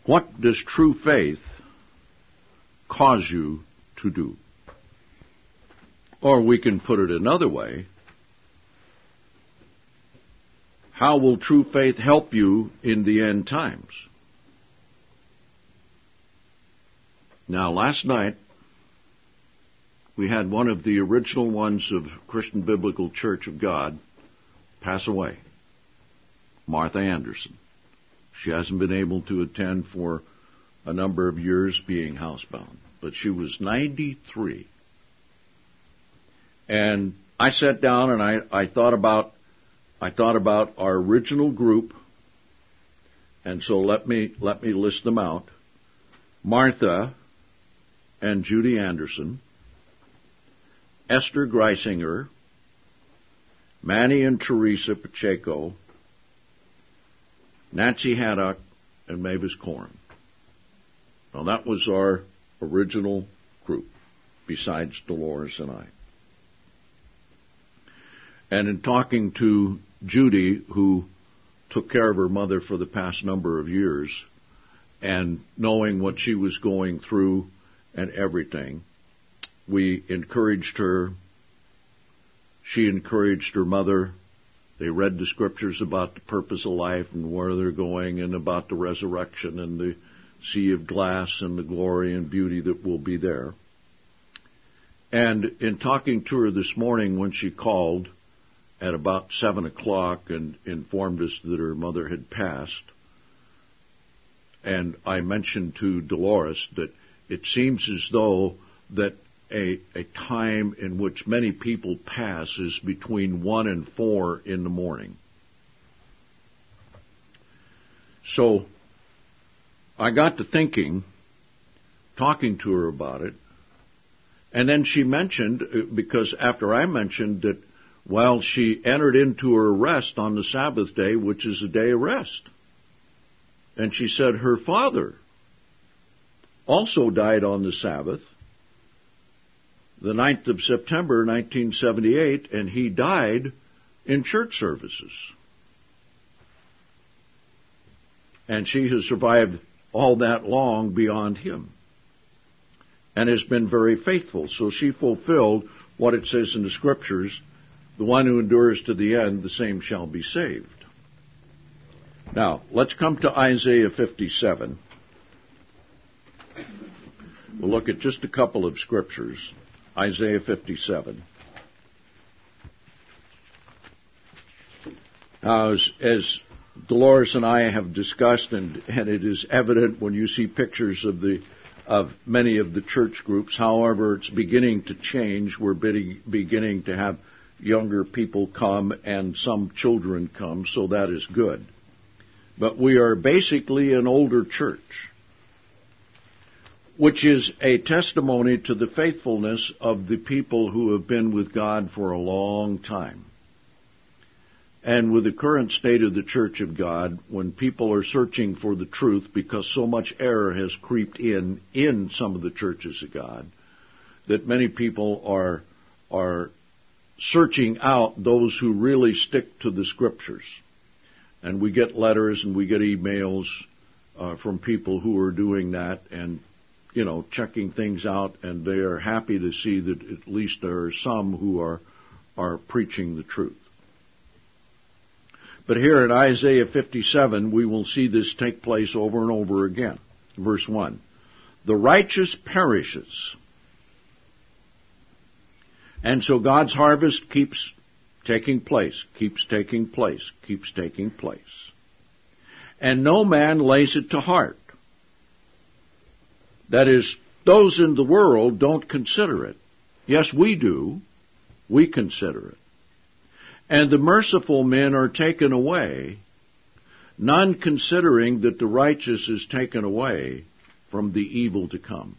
What does true faith cause you to do? Or we can put it another way. How will true faith help you in the end times? Now, last night, we had one of the original ones of Christian Biblical Church of God pass away, Martha Anderson. She hasn't been able to attend for a number of years, being housebound, but she was 93. And I sat down and I thought about our original group, and so let me list them out. Martha and Judy Anderson, Esther Greisinger, Manny and Teresa Pacheco, Nancy Haddock, and Mavis Corin. Now that was our original group, besides Dolores and I. And in talking to Judy, who took care of her mother for the past number of years, and knowing what she was going through and everything, we encouraged her. She encouraged her mother. They read the scriptures about the purpose of life and where they're going, and about the resurrection and the sea of glass and the glory and beauty that will be there. And in talking to her this morning when she called at about 7 o'clock and informed us that her mother had passed, and I mentioned to Dolores that it seems as though that a time in which many people pass is between 1 and 4 in the morning. So I got to thinking, talking to her about it, and then she mentioned, because after I mentioned that, well, she entered into her rest on the Sabbath day, which is a day of rest. And she said her father also died on the Sabbath, the 9th of September, 1978, and he died in church services. And she has survived all that long beyond him and has been very faithful. So she fulfilled what it says in the Scriptures, the one who endures to the end, the same shall be saved. Now, let's come to Isaiah 57. We'll look at just a couple of scriptures. Isaiah 57. Now, as Dolores and I have discussed, and it is evident when you see pictures of many of the church groups, however, it's beginning to change. We're beginning to have younger people come and some children come, so that is good. But we are basically an older church, which is a testimony to the faithfulness of the people who have been with God for a long time. And with the current state of the Church of God, when people are searching for the truth because so much error has creeped in some of the churches of God, that many people are searching out those who really stick to the Scriptures. And we get letters and we get emails from people who are doing that and, checking things out, and they are happy to see that at least there are some who are preaching the truth. But here in Isaiah 57, we will see this take place over and over again. Verse 1, the righteous perishes. And so God's harvest keeps taking place, keeps taking place, keeps taking place. And no man lays it to heart. That is, those in the world don't consider it. Yes, we do. We consider it. And the merciful men are taken away, none considering that the righteous is taken away from the evil to come.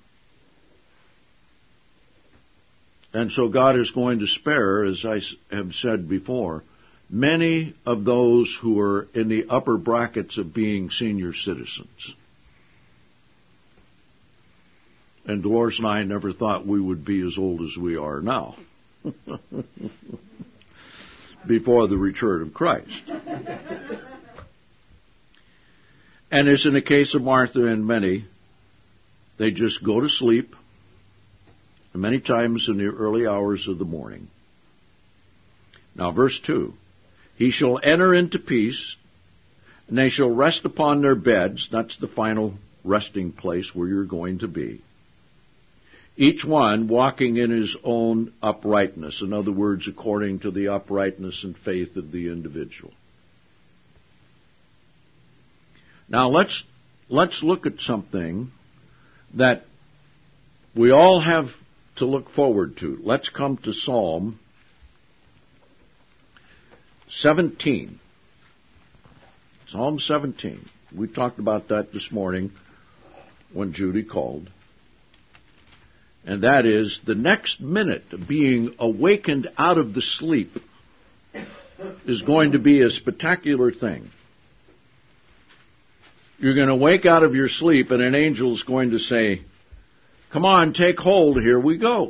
And so God is going to spare, as I have said before, many of those who are in the upper brackets of being senior citizens. And Dolores and I never thought we would be as old as we are now. Before the return of Christ. And as in the case of Martha and many, they just go to sleep, and many times in the early hours of the morning. Now, verse 2, he shall enter into peace, and they shall rest upon their beds. That's the final resting place where you're going to be. Each one walking in his own uprightness. In other words, according to the uprightness and faith of the individual. Now let's look at something that we all have to look forward to. Let's come to Psalm 17. Psalm 17. We talked about that this morning when Judy called. And that is, the next minute being awakened out of the sleep is going to be a spectacular thing. You're going to wake out of your sleep and an angel's going to say, come on, take hold, here we go.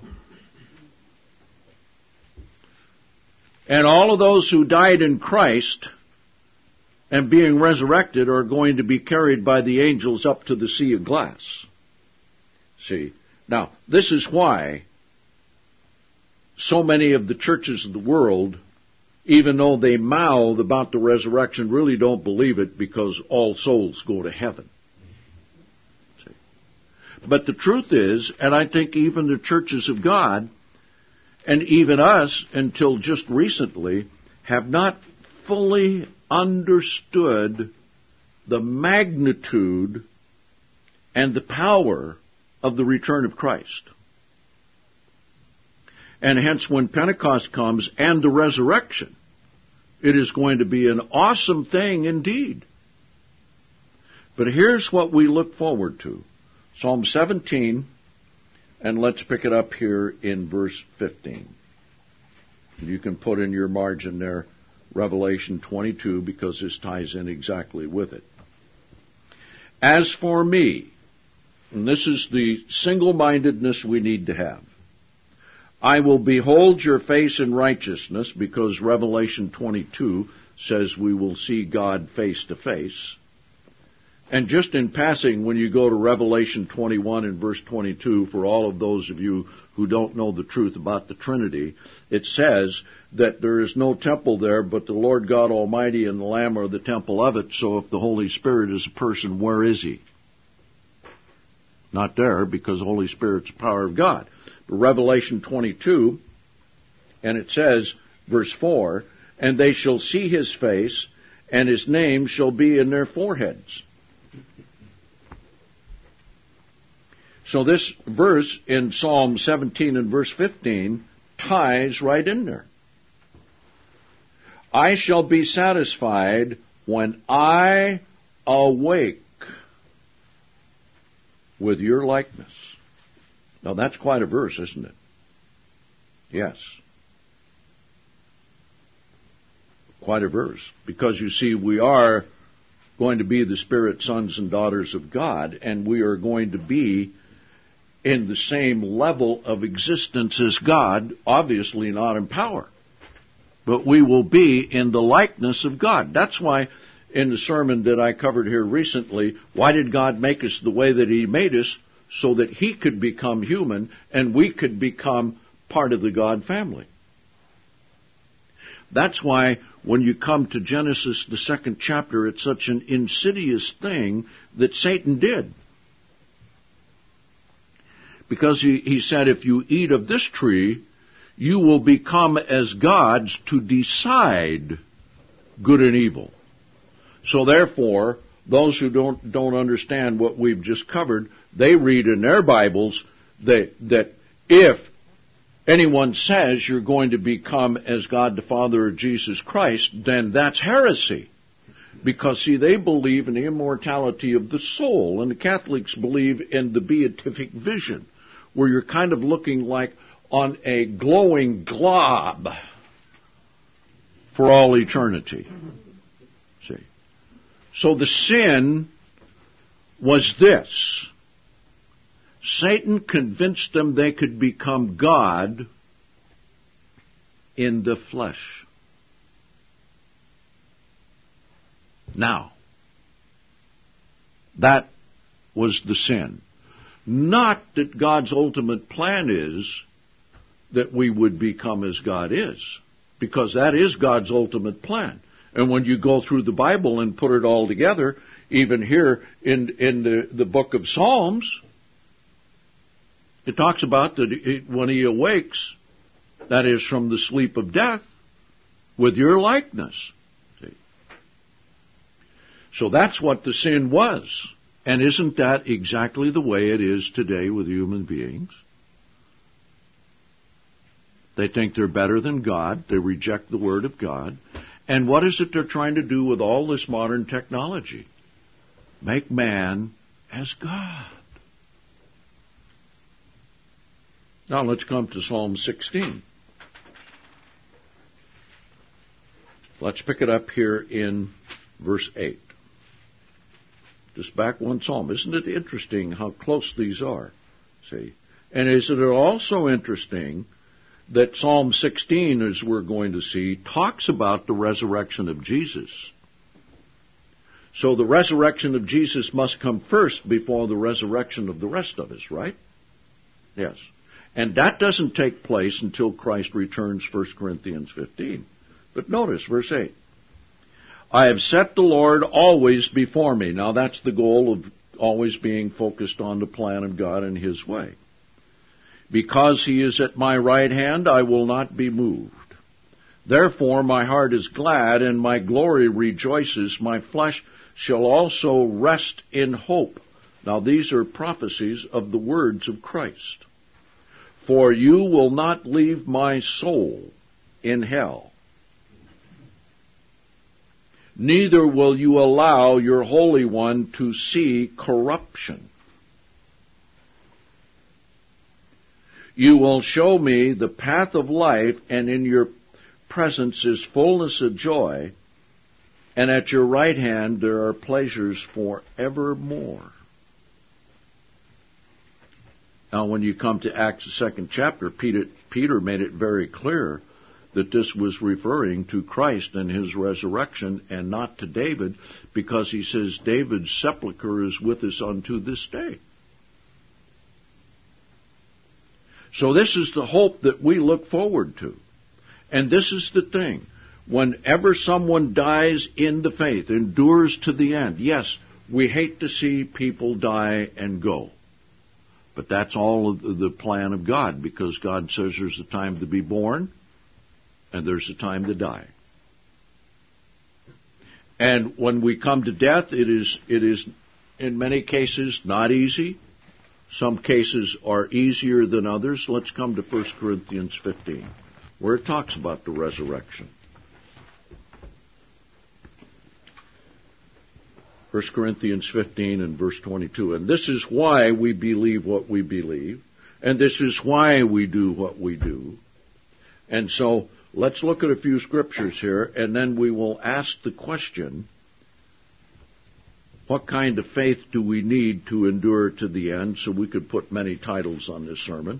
And all of those who died in Christ and being resurrected are going to be carried by the angels up to the sea of glass. See? Now, this is why so many of the churches of the world, even though they mouth about the resurrection, really don't believe it because all souls go to heaven. See? But the truth is, and I think even the churches of God, and even us until just recently, have not fully understood the magnitude and the power of the return of Christ. And hence when Pentecost comes and the resurrection, it is going to be an awesome thing indeed. But here's what we look forward to. Psalm 17, and let's pick it up here in verse 15. You can put in your margin there Revelation 22 because this ties in exactly with it. As for me, and this is the single-mindedness we need to have, I will behold your face in righteousness, because Revelation 22 says we will see God face to face. And just in passing, when you go to Revelation 21 and verse 22, for all of those of you who don't know the truth about the Trinity, it says that there is no temple there, but the Lord God Almighty and the Lamb are the temple of it. So if the Holy Spirit is a person, where is he? Not there, because the Holy Spirit's the power of God. But Revelation 22, and it says, verse 4, and they shall see his face, and his name shall be in their foreheads. So this verse in Psalm 17 and verse 15 ties right in there. I shall be satisfied when I awake with your likeness. Now that's quite a verse, isn't it? Yes. Quite a verse. Because you see, we are going to be the Spirit sons and daughters of God, and we are going to be in the same level of existence as God, obviously not in power. But we will be in the likeness of God. That's why in the sermon that I covered here recently, why did God make us the way that he made us? So that he could become human and we could become part of the God family. That's why when you come to Genesis, the 2nd chapter, it's such an insidious thing that Satan did. Because he said, if you eat of this tree, you will become as gods to decide good and evil. So therefore, those who don't understand what we've just covered, they read in their Bibles that if anyone says you're going to become as God the Father or Jesus Christ, then that's heresy. Because, see, they believe in the immortality of the soul, and the Catholics believe in the beatific vision, where you're kind of looking like on a glowing glob for all eternity. See? So the sin was this. Satan convinced them they could become God in the flesh. Now, That was the sin. Not that God's ultimate plan is that we would become as God is, because that is God's ultimate plan. And when you go through the Bible and put it all together, even here in the book of Psalms, it talks about that when he awakes, that is from the sleep of death, with your likeness. See? So that's what the sin was. And isn't that exactly the way it is today with human beings? They think they're better than God. They reject the Word of God. And what is it they're trying to do with all this modern technology? Make man as God. Now let's come to Psalm 16. Let's pick it up here in verse 8. Just back one psalm. Isn't it interesting how close these are? See? And isn't it also interesting that Psalm 16, as we're going to see, talks about the resurrection of Jesus? So the resurrection of Jesus must come first before the resurrection of the rest of us, right? Yes. And that doesn't take place until Christ returns, 1 Corinthians 15. But notice, verse 8. I have set the Lord always before me. Now that's the goal of always being focused on the plan of God and His way. Because He is at my right hand, I will not be moved. Therefore my heart is glad, and my glory rejoices. My flesh shall also rest in hope. Now these are prophecies of the words of Christ. For you will not leave my soul in hell, neither will you allow your Holy One to see corruption. You will show me the path of life, and in your presence is fullness of joy, and at your right hand there are pleasures forevermore. Now, when you come to Acts, the 2nd chapter, Peter made it very clear that this was referring to Christ and His resurrection and not to David, because he says David's sepulchre is with us unto this day. So this is the hope that we look forward to. And this is the thing. Whenever someone dies in the faith, endures to the end, yes, we hate to see people die and go. But that's all of the plan of God, because God says there's a time to be born and there's a time to die. And when we come to death, it is in many cases not easy. Some cases are easier than others. Let's come to 1 Corinthians 15, where it talks about the resurrection. 1 Corinthians 15 and verse 22. And this is why we believe what we believe, and this is why we do what we do. And so let's look at a few scriptures here, and then we will ask the question, what kind of faith do we need to endure to the end? So we could put many titles on this sermon.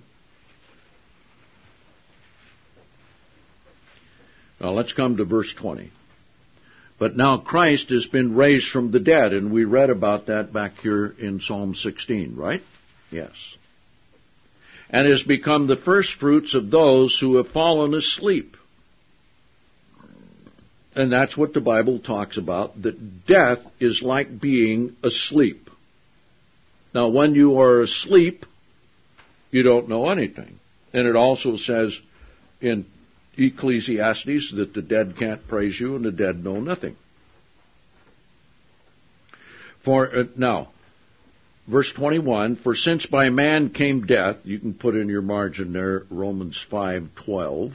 Now let's come to verse 20. But now Christ has been raised from the dead, and we read about that back here in Psalm 16, right? Yes. And has become the firstfruits of those who have fallen asleep. And that's what the Bible talks about, that death is like being asleep. Now, when you are asleep, you don't know anything. And it also says in Ecclesiastes that the dead can't praise you and the dead know nothing. Now, verse 21, for since by man came death, you can put in your margin there, Romans 5:12.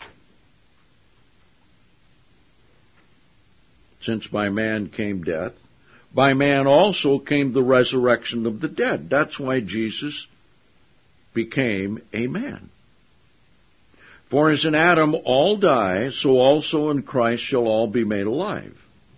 Since by man came death, by man also came the resurrection of the dead. That's why Jesus became a man. For as in Adam all die, so also in Christ shall all be made alive.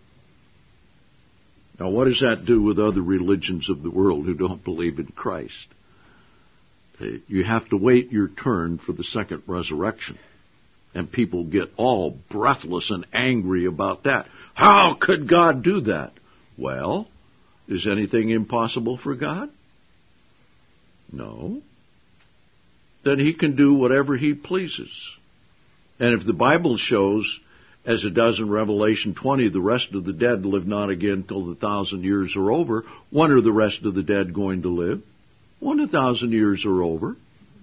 Now what does that do with other religions of the world who don't believe in Christ? You have to wait your turn for the second resurrection. And people get all breathless and angry about that. How could God do that? Well, Is anything impossible for God? No. Then he can do whatever he pleases. And if the Bible shows, as it does in Revelation 20, the rest of the dead live not again till the 1,000 years are over, when are the rest of the dead going to live? When 1,000 years are over.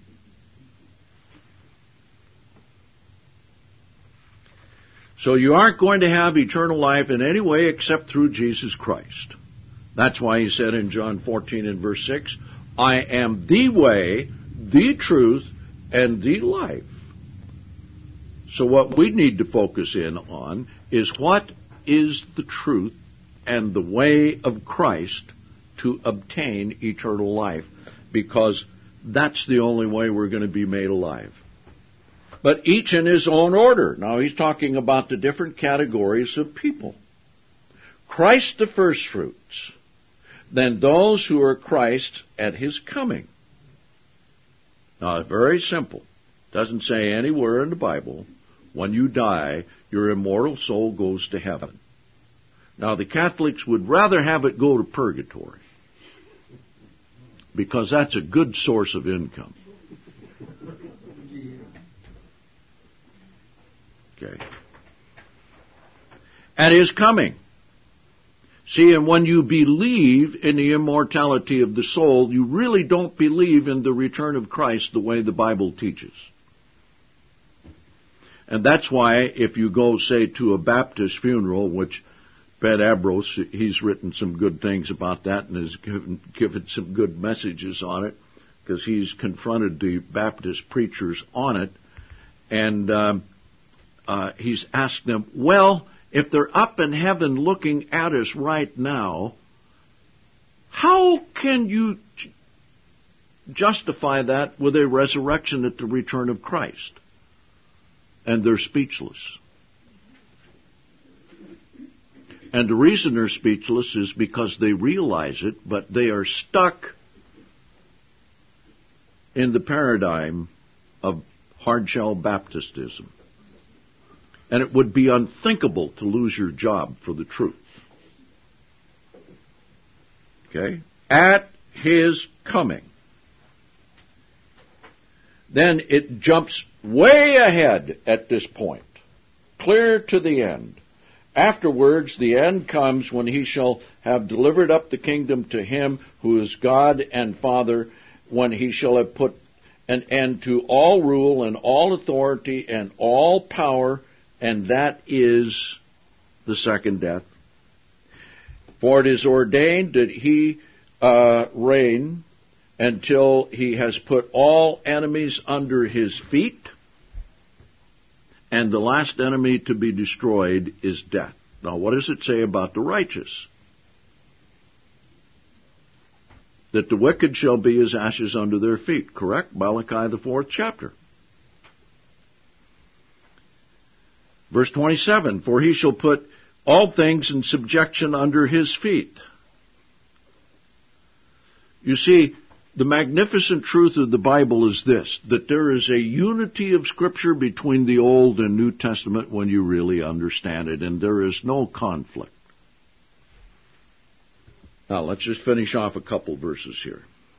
So you aren't going to have eternal life in any way except through Jesus Christ. That's why he said in John 14 and verse 6, I am the way, the truth, and the life. So what we need to focus in on is what is the truth and the way of Christ to obtain eternal life, because that's the only way we're going to be made alive. But each in his own order. Now he's talking about the different categories of people. Christ the firstfruits, then those who are Christ at his coming. Now it's very simple. Doesn't say anywhere in the Bible, when you die, your immortal soul goes to heaven. Now the Catholics would rather have it go to purgatory, because that's a good source of income. Okay. At his coming. See, and when you believe in the immortality of the soul, you really don't believe in the return of Christ the way the Bible teaches. And that's why if you go, say, to a Baptist funeral, which Ben Ambrose, he's written some good things about that and has given some good messages on it, because he's confronted the Baptist preachers on it, and he's asked them, well, if they're up in heaven looking at us right now, how can you justify that with a resurrection at the return of Christ? And they're speechless. And the reason they're speechless is because they realize it, but they are stuck in the paradigm of hard-shell Baptistism. And it would be unthinkable to lose your job for the truth. Okay? At his coming. Then it jumps way ahead at this point, clear to the end. Afterwards, the end comes when he shall have delivered up the kingdom to him who is God and Father, when he shall have put an end to all rule and all authority and all power, and that is the second death. For it is ordained that he reign until he has put all enemies under his feet, and the last enemy to be destroyed is death. Now, what does it say about the righteous? That the wicked shall be as ashes under their feet, correct? Malachi, the 4th chapter. Verse 27, for he shall put all things in subjection under his feet. You see, the magnificent truth of the Bible is this, that there is a unity of Scripture between the Old and New Testament when you really understand it, and there is no conflict. Now, let's just finish off a couple verses here.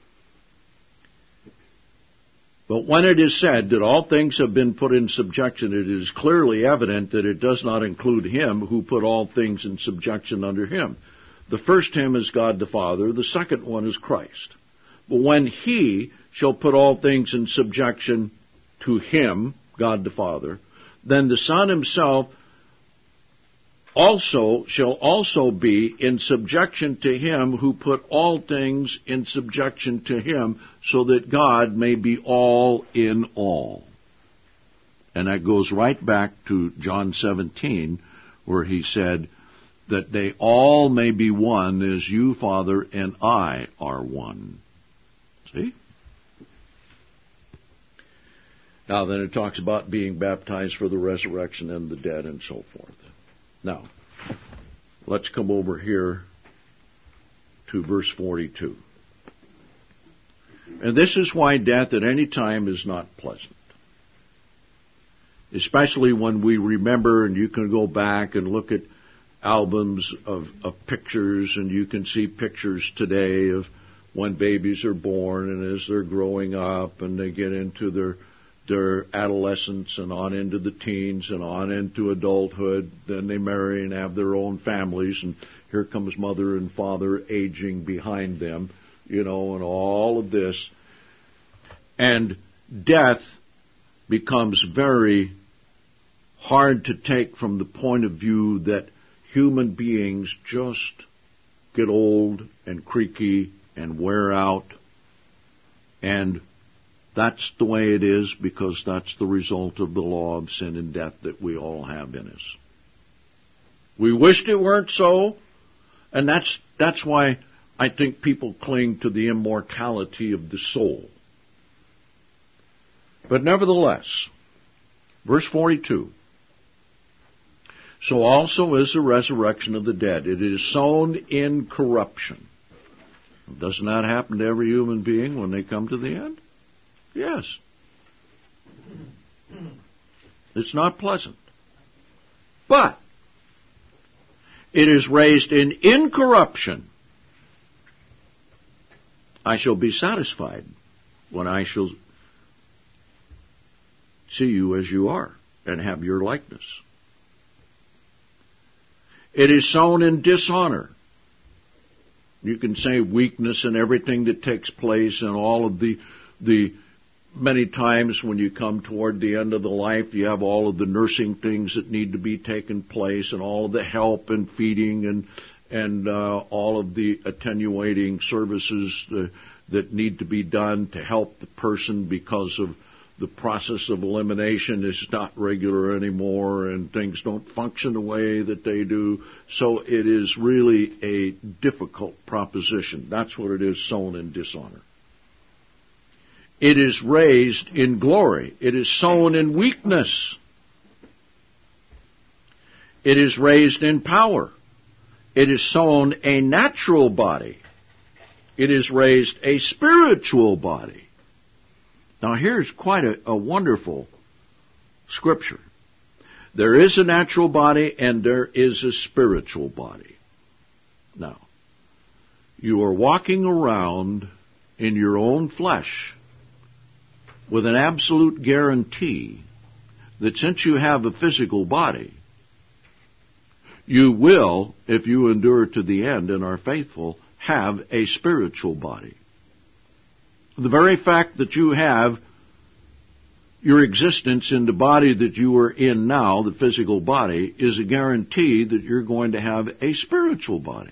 But when it is said that all things have been put in subjection, it is clearly evident that it does not include him who put all things in subjection under him. The first him is God the Father, the second one is Christ. But when he shall put all things in subjection to him, God the Father, then the Son himself shall also be in subjection to him who put all things in subjection to him, so that God may be all in all. And that goes right back to John 17, where he said that they all may be one as you, Father, and I are one. See? Now then it talks about being baptized for the resurrection and the dead and so forth. Now, let's come over here to verse 42. And this is why death at any time is not pleasant. Especially when we remember, and you can go back and look at albums of pictures, and you can see pictures today of when babies are born and as they're growing up and they get into their adolescence and on into the teens and on into adulthood. Then they marry and have their own families, and here comes mother and father aging behind them, and all of this. And death becomes very hard to take from the point of view that human beings just get old and creaky and wear out, and that's the way it is because that's the result of the law of sin and death that we all have in us. We wished it weren't so, and that's why I think people cling to the immortality of the soul. But nevertheless, verse 42, so also is the resurrection of the dead. It is sown in corruption. Doesn't that happen to every human being when they come to the end? Yes. It's not pleasant. But it is raised in incorruption. I shall be satisfied when I shall see you as you are and have your likeness. It is sown in dishonor. You can say weakness and everything that takes place and all of the many times when you come toward the end of the life, you have all of the nursing things that need to be taken place and all of the help and feeding and all of the attenuating services that need to be done to help the person because of the process of elimination is not regular anymore and things don't function the way that they do. So it is really a difficult proposition. That's what it is, sown in dishonor. It is raised in glory. It is sown in weakness. It is raised in power. It is sown a natural body. It is raised a spiritual body. Now here's quite a wonderful scripture. There is a natural body and there is a spiritual body. Now, you are walking around in your own flesh with an absolute guarantee that since you have a physical body, you will, if you endure to the end and are faithful, have a spiritual body. The very fact that you have your existence in the body that you are in now, the physical body, is a guarantee that you're going to have a spiritual body.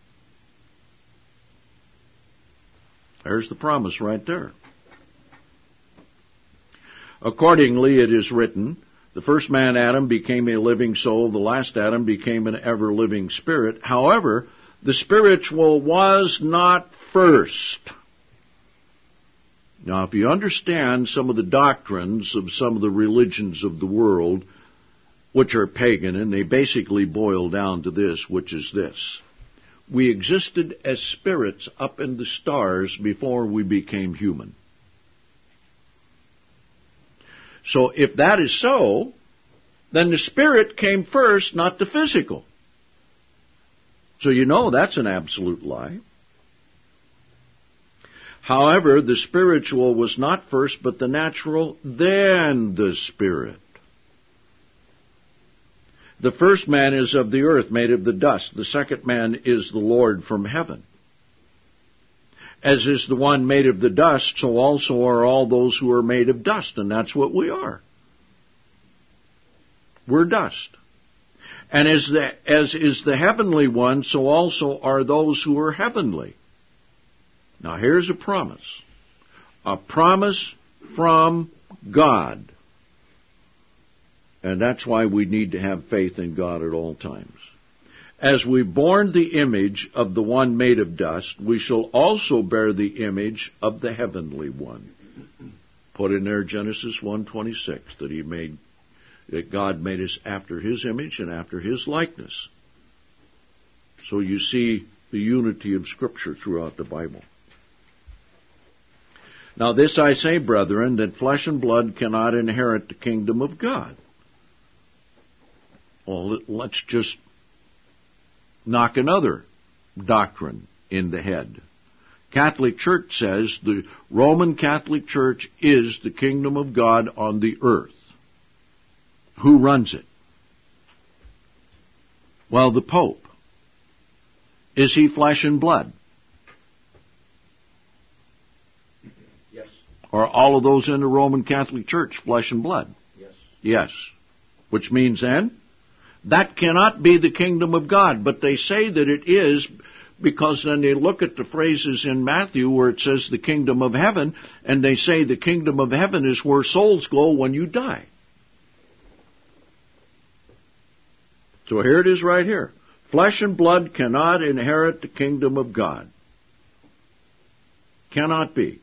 There's the promise right there. Accordingly, it is written, the first man, Adam, became a living soul. The last Adam became an ever-living spirit. However, the spiritual was not first. Now, if you understand some of the doctrines of some of the religions of the world, which are pagan, and they basically boil down to this, which is this. We existed as spirits up in the stars before we became human. So if that is so, then the spirit came first, not the physical. So you know that's an absolute lie. However, the spiritual was not first, but the natural, then the spirit. The first man is of the earth, made of the dust. The second man is the Lord from heaven. As is the one made of the dust, so also are all those who are made of dust, and that's what we are. We're dust. And as is the heavenly one, so also are those who are heavenly. Now here's a promise from God. And that's why we need to have faith in God at all times. As we borne the image of the one made of dust, we shall also bear the image of the heavenly one. Put in there Genesis 1:26, that God made us after His image and after His likeness. So you see the unity of Scripture throughout the Bible. Now this I say, brethren, that flesh and blood cannot inherit the kingdom of God. Well, let's just knock another doctrine in the head. Catholic Church says the Roman Catholic Church is the kingdom of God on the earth. Who runs it? Well, the Pope. Is he flesh and blood? Yes. Are all of those in the Roman Catholic Church flesh and blood? Yes. Yes. Which means then, that cannot be the kingdom of God. But they say that it is, because then they look at the phrases in Matthew where it says the kingdom of heaven, and they say the kingdom of heaven is where souls go when you die. So here it is right here. Flesh and blood cannot inherit the kingdom of God. Cannot be.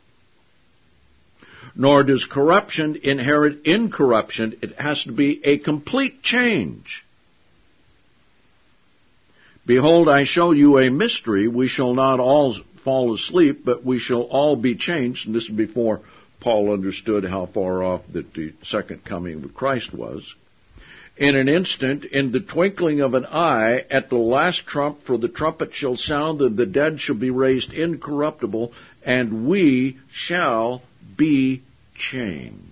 Nor does corruption inherit incorruption. It has to be a complete change. Behold, I show you a mystery. We shall not all fall asleep, but we shall all be changed. And this is before Paul understood how far off that the second coming of Christ was. In an instant, in the twinkling of an eye, at the last trump, for the trumpet shall sound, and the dead shall be raised incorruptible, and we shall be changed.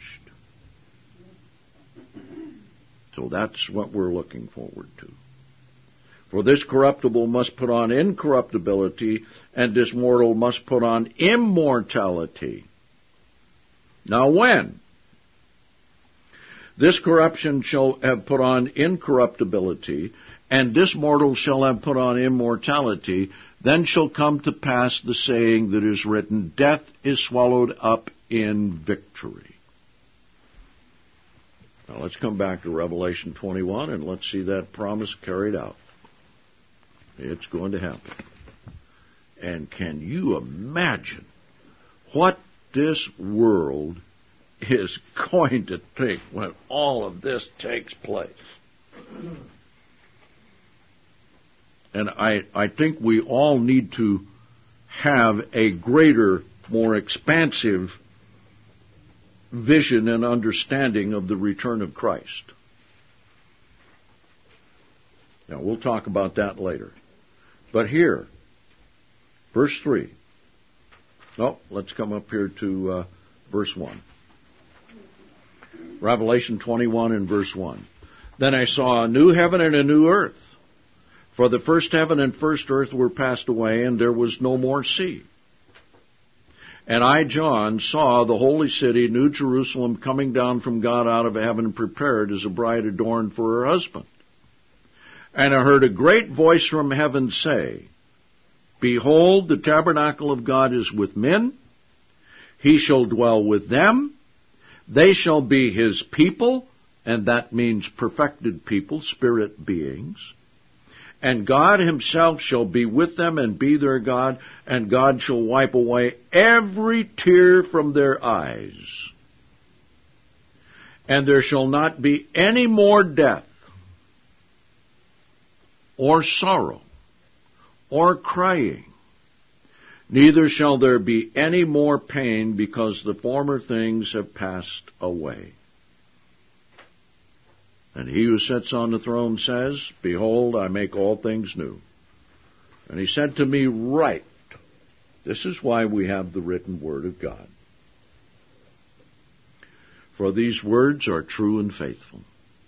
So that's what we're looking forward to. For this corruptible must put on incorruptibility, and this mortal must put on immortality. Now when? This corruption shall have put on incorruptibility, and this mortal shall have put on immortality. Then shall come to pass the saying that is written, Death is swallowed up in victory. Now let's come back to Revelation 21 and let's see that promise carried out. It's going to happen. And can you imagine what this world is going to think when all of this takes place? And I think we all need to have a greater, more expansive vision and understanding of the return of Christ. Now, we'll talk about that later. But here, verse 3. No, let's come up here to verse 1. Revelation 21 and verse 1. Then I saw a new heaven and a new earth. For the first heaven and first earth were passed away, and there was no more sea. And I, John, saw the holy city, New Jerusalem, coming down from God out of heaven, prepared as a bride adorned for her husband. And I heard a great voice from heaven say, Behold, the tabernacle of God is with men. He shall dwell with them. They shall be his people, and that means perfected people, spirit beings. And God himself shall be with them and be their God, and God shall wipe away every tear from their eyes. And there shall not be any more death, or sorrow, or crying. Neither shall there be any more pain, because the former things have passed away. And he who sits on the throne says, Behold, I make all things new. And he said to me, Write. This is why we have the written word of God. For these words are true and faithful.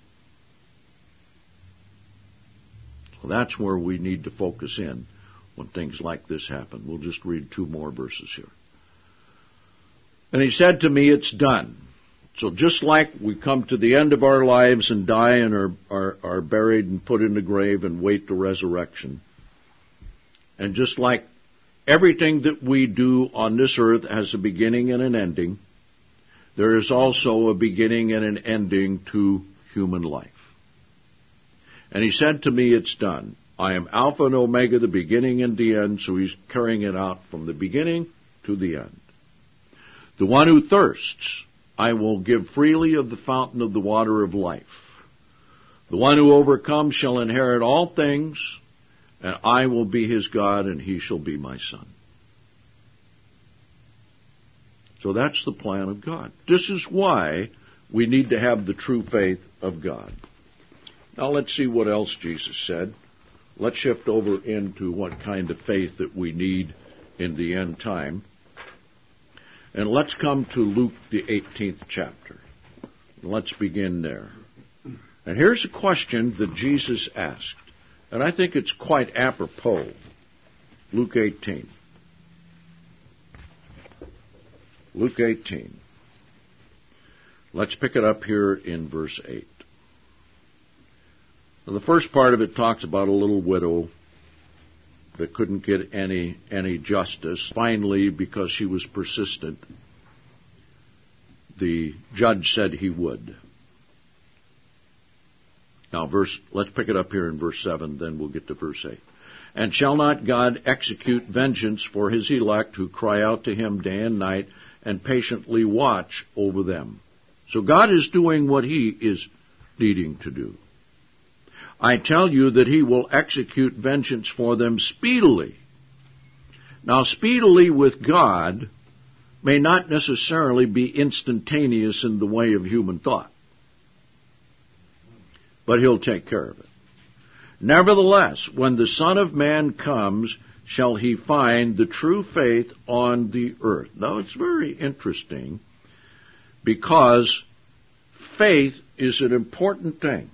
So that's where we need to focus in when things like this happen. We'll just read 2 more verses here. And he said to me, It's done. So just like we come to the end of our lives and die and are buried and put in the grave and wait the resurrection, and just like everything that we do on this earth has a beginning and an ending, there is also a beginning and an ending to human life. And he said to me, It's done. I am Alpha and Omega, the beginning and the end. So he's carrying it out from the beginning to the end. The one who thirsts, I will give freely of the fountain of the water of life. The one who overcomes shall inherit all things, and I will be his God, and he shall be my son. So that's the plan of God. This is why we need to have the true faith of God. Now let's see what else Jesus said. let's shift over into what kind of faith that we need in the end time. And let's come to Luke, the 18th chapter. Let's begin there. And here's a question that Jesus asked, and I think it's quite apropos. Luke 18. Luke 18. Let's pick it up here in verse 8. Now, the first part of it talks about a little widow that couldn't get any justice. Finally, because she was persistent, the judge said he would. Now, let's pick it up here in verse 7, then we'll get to verse 8. And shall not God execute vengeance for his elect who cry out to him day and night and patiently watch over them? So God is doing what he is needing to do. I tell you that he will execute vengeance for them speedily. Now, speedily with God may not necessarily be instantaneous in the way of human thought, but he'll take care of it. Nevertheless, when the Son of Man comes, shall he find the true faith on the earth? Now, it's very interesting because faith is an important thing.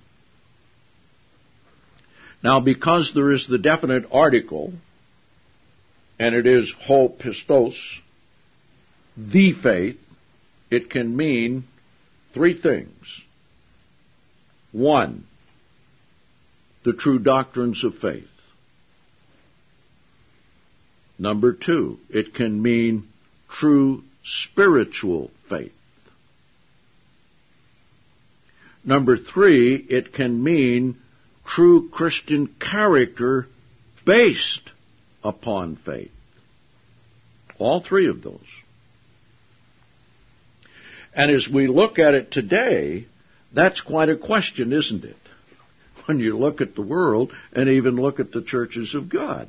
Now, because there is the definite article, and it is ho pistos, the faith, it can mean three things. One, the true doctrines of faith. Number two, it can mean true spiritual faith. Number three, it can mean true Christian character based upon faith. All three of those. And as we look at it today, that's quite a question, isn't it? When you look at the world and even look at the churches of God.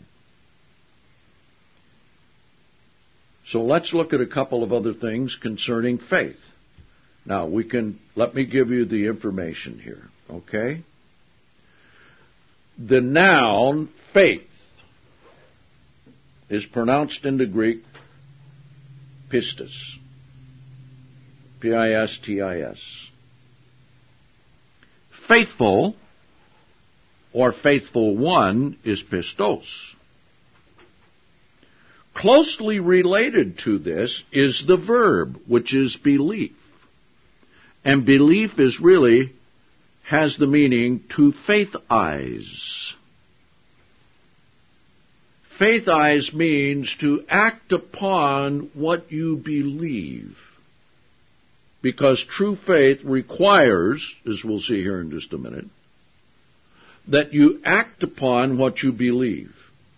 So let's look at a couple of other things concerning faith. Now, let me give you the information here, okay? The noun faith is pronounced in the Greek pistis. P-I-S-T-I-S. Faithful, or faithful one, is pistos. Closely related to this is the verb, which is belief. And belief has the meaning to faith-ize. Faith-ize means to act upon what you believe. Because true faith requires, as we'll see here in just a minute, that you act upon what you believe.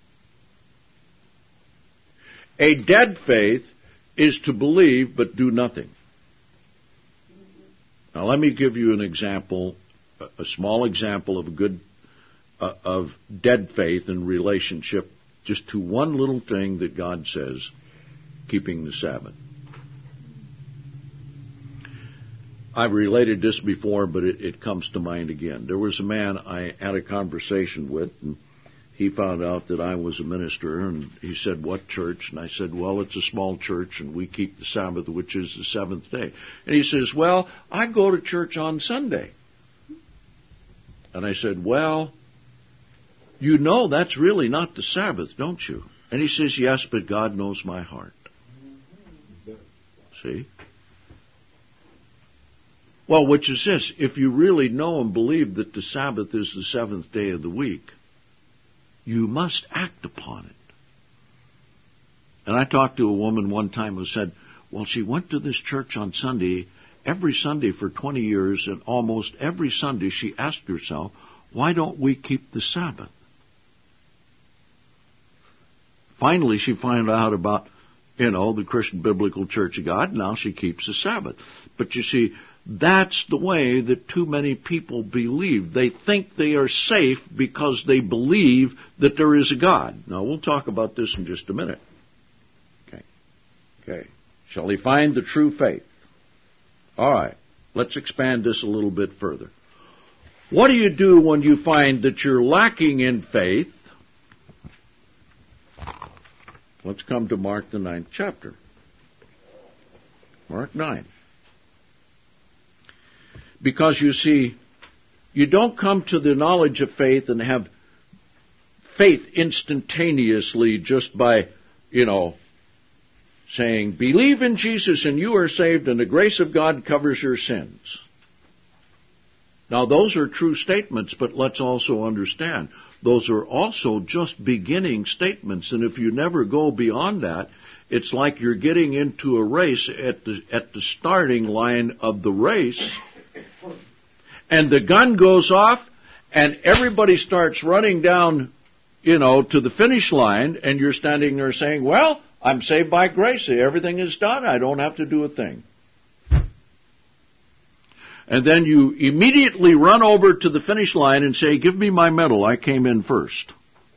A dead faith is to believe but do nothing. Now let me give you an example, a small example of dead faith in relationship just to one little thing that God says, keeping the Sabbath. I've related this before, but it comes to mind again. There was a man I had a conversation with, and he found out that I was a minister, and he said, "What church?" And I said, "Well, it's a small church, and we keep the Sabbath, which is the seventh day." And he says, "Well, I go to church on Sunday." And I said, "Well, you know that's really not the Sabbath, don't you?" And he says, "Yes, but God knows my heart." See? Well, which is this? If you really know and believe that the Sabbath is the seventh day of the week, you must act upon it. And I talked to a woman one time who said, well, she went to this church on Sunday, every Sunday for 20 years, and almost every Sunday she asked herself, why don't we keep the Sabbath? Finally, she found out about, the Christian Biblical Church of God. Now she keeps the Sabbath. But you see, that's the way that too many people believe. They think they are safe because they believe that there is a God. Now, we'll talk about this in just a minute. Okay. Shall he find the true faith? All right. Let's expand this a little bit further. What do you do when you find that you're lacking in faith? Let's come to Mark the 9th chapter. Mark 9. Because you see, you don't come to the knowledge of faith and have faith instantaneously just by, saying, believe in Jesus and you are saved and the grace of God covers your sins. Now, those are true statements, but let's also understand, those are also just beginning statements, and if you never go beyond that, it's like you're getting into a race at the starting line of the race, and the gun goes off, and everybody starts running down, to the finish line, and you're standing there saying, well, I'm saved by grace. Everything is done. I don't have to do a thing. And then you immediately run over to the finish line and say, give me my medal. I came in first.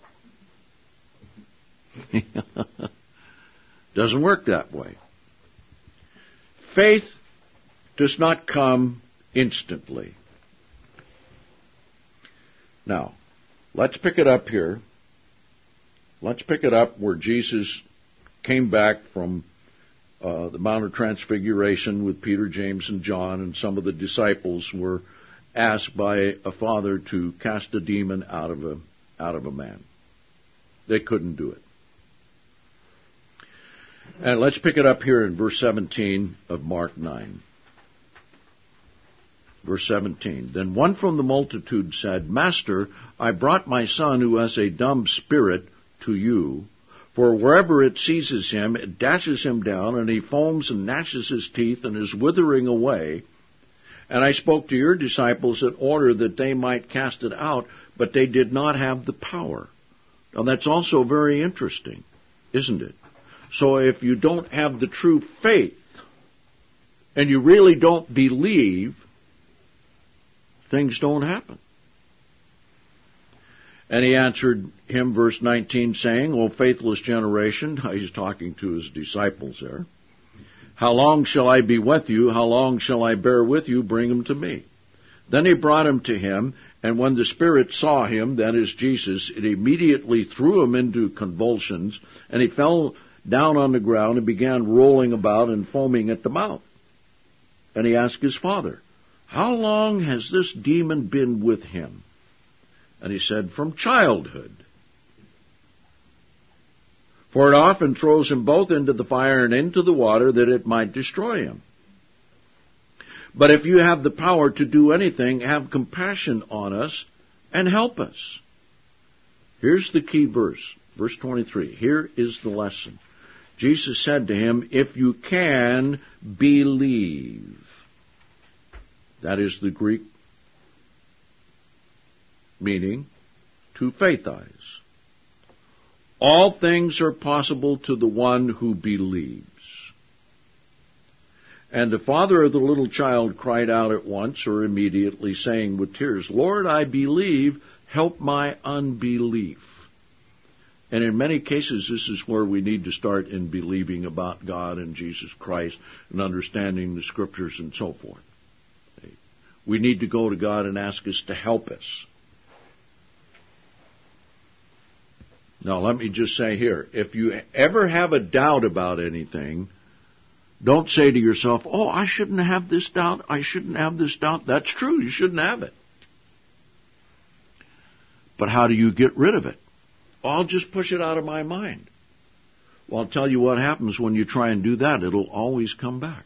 Doesn't work that way. Faith does not come instantly. Now, let's pick it up here. Let's pick it up where Jesus came back from the Mount of Transfiguration with Peter, James, and John, and some of the disciples were asked by a father to cast a demon out of a man. They couldn't do it. And let's pick it up here in verse 17 of Mark 9. Verse 17. Then one from the multitude said, Master, I brought my son who has a dumb spirit to you. For wherever it seizes him, it dashes him down, and he foams and gnashes his teeth and is withering away. And I spoke to your disciples in order that they might cast it out, but they did not have the power. Now that's also very interesting, isn't it? So if you don't have the true faith, and you really don't believe, things don't happen. And he answered him, verse 19, saying, O faithless generation, he's talking to his disciples there, how long shall I be with you? How long shall I bear with you? Bring him to me. Then he brought him to him, and when the spirit saw him, that is Jesus, it immediately threw him into convulsions, and he fell down on the ground and began rolling about and foaming at the mouth. And he asked his father, How long has this demon been with him? And he said, From childhood. For it often throws him both into the fire and into the water, that it might destroy him. But if you have the power to do anything, have compassion on us and help us. Here's the key verse, verse 23. Here is the lesson. Jesus said to him, If you can believe. That is the Greek meaning to faith eyes. All things are possible to the one who believes. And the father of the little child cried out at once or immediately, saying with tears, Lord, I believe, help my unbelief. And in many cases, this is where we need to start in believing about God and Jesus Christ and understanding the Scriptures and so forth. We need to go to God and ask us to help us. Now, let me just say here, if you ever have a doubt about anything, don't say to yourself, oh, I shouldn't have this doubt, I shouldn't have this doubt. That's true, you shouldn't have it. But how do you get rid of it? Oh, I'll just push it out of my mind. Well, I'll tell you what happens when you try and do that. It'll always come back.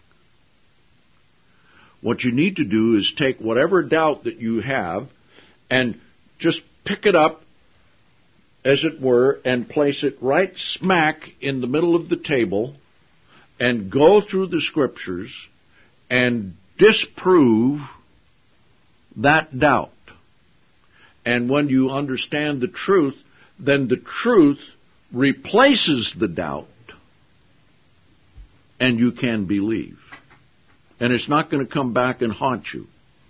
What you need to do is take whatever doubt that you have and just pick it up, as it were, and place it right smack in the middle of the table and go through the Scriptures and disprove that doubt. And when you understand the truth, then the truth replaces the doubt, and you can believe. And it's not going to come back and haunt you.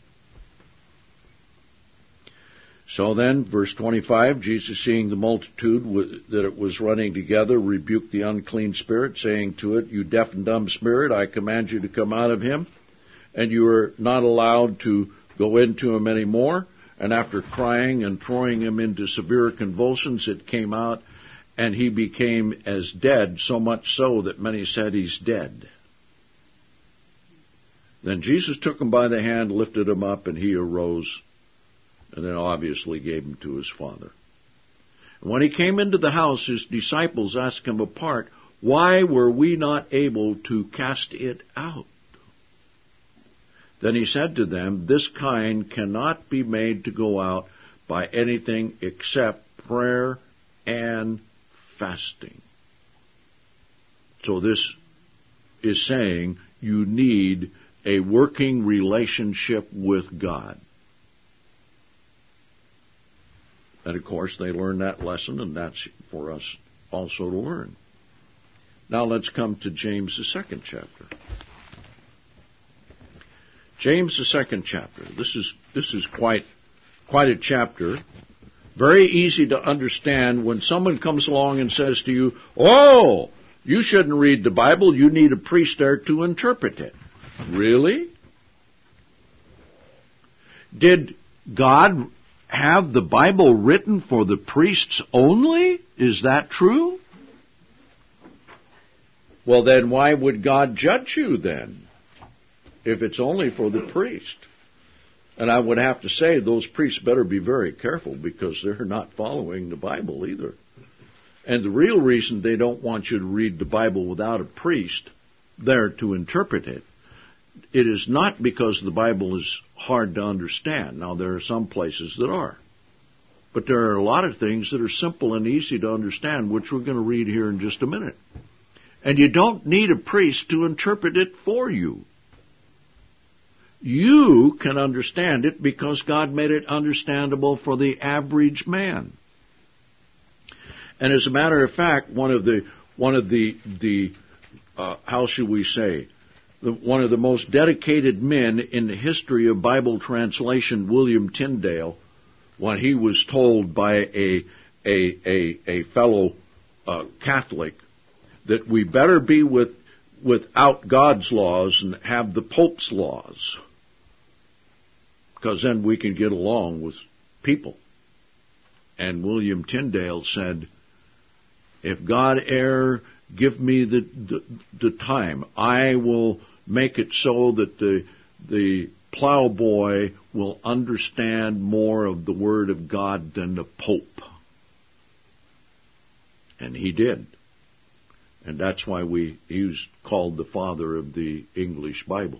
So then, verse 25, Jesus, seeing the multitude that it was running together, rebuked the unclean spirit, saying to it, You deaf and dumb spirit, I command you to come out of him, and you are not allowed to go into him any more. And after crying and throwing him into severe convulsions, it came out, and he became as dead, so much so that many said he's dead. Then Jesus took him by the hand, lifted him up, and he arose, and then obviously gave him to his father. And when he came into the house, his disciples asked him apart, "Why were we not able to cast it out?" Then he said to them, "This kind cannot be made to go out by anything except prayer and fasting." So this is saying you need a working relationship with God. And of course they learned that lesson, and that's for us also to learn. Now let's come to James, the 2nd chapter. James, the 2nd chapter. This is quite a chapter. Very easy to understand when someone comes along and says to you, "Oh, you shouldn't read the Bible. You need a priest there to interpret it." Really? Did God have the Bible written for the priests only? Is that true? Well, then why would God judge you then, if it's only for the priest? And I would have to say those priests better be very careful, because they're not following the Bible either. And the real reason they don't want you to read the Bible without a priest there to interpret it, it is not because the Bible is hard to understand. Now, there are some places that are. But there are a lot of things that are simple and easy to understand, which we're going to read here in just a minute. And you don't need a priest to interpret it for you. You can understand it because God made it understandable for the average man. And as a matter of fact, one of the how shall we say, one of the most dedicated men in the history of Bible translation, William Tyndale, when he was told by a fellow Catholic that we better be without God's laws and have the Pope's laws, because then we can get along with people. And William Tyndale said, "If God e'er give me the time, I will make it so that the plowboy will understand more of the Word of God than the Pope." And he did. And that's why he was called the father of the English Bible.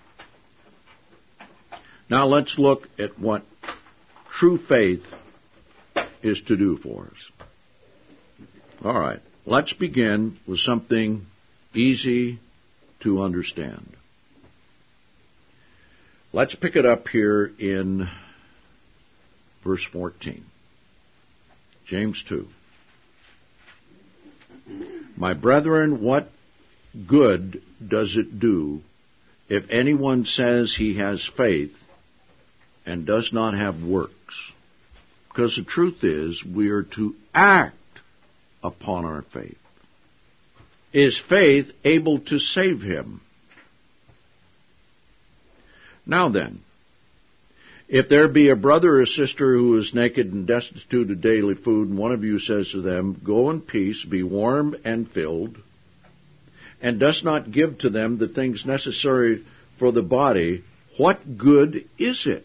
Now let's look at what true faith is to do for us. All right, let's begin with something easy to understand. Let's pick it up here in verse 14. James 2. "My brethren, what good does it do if anyone says he has faith and does not have works? Because the truth is, we are to act upon our faith. Is faith able to save him? Now then, if there be a brother or sister who is naked and destitute of daily food, and one of you says to them, 'Go in peace, be warm and filled,' and does not give to them the things necessary for the body, what good is it?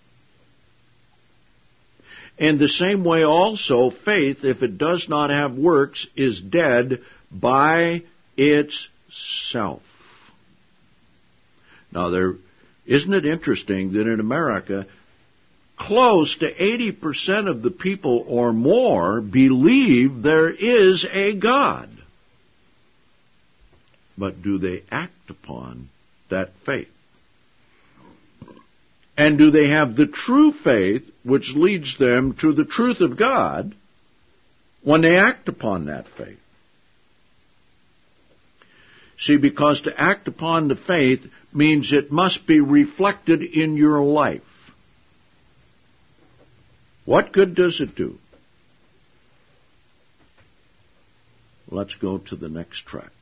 In the same way also, faith, if it does not have works, is dead by itself." Now, isn't it interesting that in America, close to 80% of the people or more believe there is a God? But do they act upon that faith? And do they have the true faith which leads them to the truth of God when they act upon that faith? See, because to act upon the faith means it must be reflected in your life. What good does it do? Let's go to the next track.